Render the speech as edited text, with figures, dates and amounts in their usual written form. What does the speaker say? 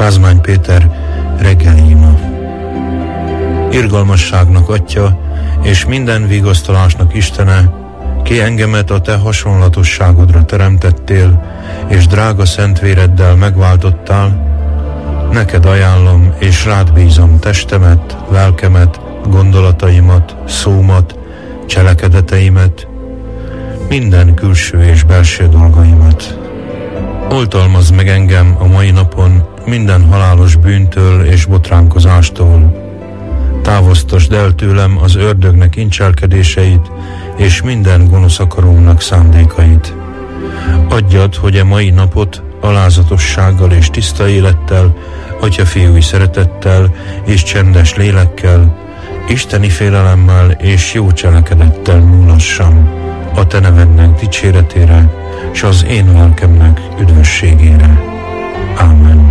Pázmány Péter reggeli ima. Irgalmasságnak Atya, és minden vigasztalásnak Istene, ki engemet a te hasonlatosságodra teremtettél, és drága szentvéreddel megváltottál, neked ajánlom, és rád bízom testemet, lelkemet, gondolataimat, szómat, cselekedeteimet, minden külső és belső dolgaimat. Oltalmazd meg engem a mai napon minden halálos bűntől és botránkozástól. Távoztasd el tőlem az ördögnek incselkedéseit, és minden gonosz akarónak szándékait. Adjad, hogy a mai napot alázatossággal és tiszta élettel, Atya-fiúi szeretettel és csendes lélekkel, isteni félelemmel és jó cselekedettel múlassam, a te nevednek dicséretére, s az én lelkemnek üdvösségére. Ámen.